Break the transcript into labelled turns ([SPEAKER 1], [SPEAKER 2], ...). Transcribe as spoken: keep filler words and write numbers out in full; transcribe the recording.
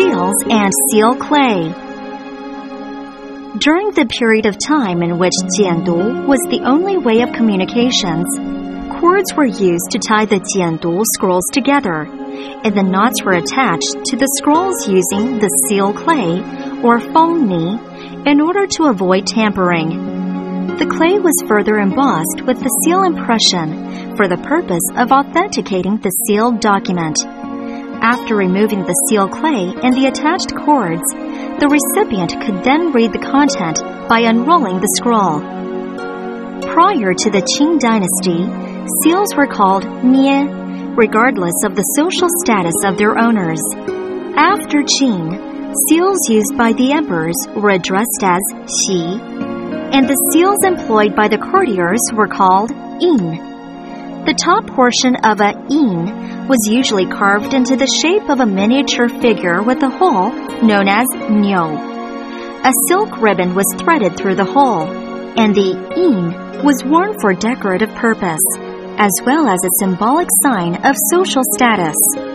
[SPEAKER 1] seals and seal clay. During the period of time in which jiandu was the only way of communications, cords were used to tie the jiandu scrolls together, and the knots were attached to the scrolls using the seal clay or fengni in order to avoid tampering. The clay was further embossed with the seal impression for the purpose of authenticating the sealed document. After removing the seal clay and the attached cords, the recipient could then read the content by unrolling the scroll. Prior to the Qing dynasty, seals were called nie, regardless of the social status of their owners. After Qing, seals used by the emperors were addressed as xi, and the seals employed by the courtiers were called yin. The top portion of a yin was usually carved into the shape of a miniature figure with a hole known as niu. A silk ribbon was threaded through the hole, and the yin was worn for decorative purpose, as well as a symbolic sign of social status.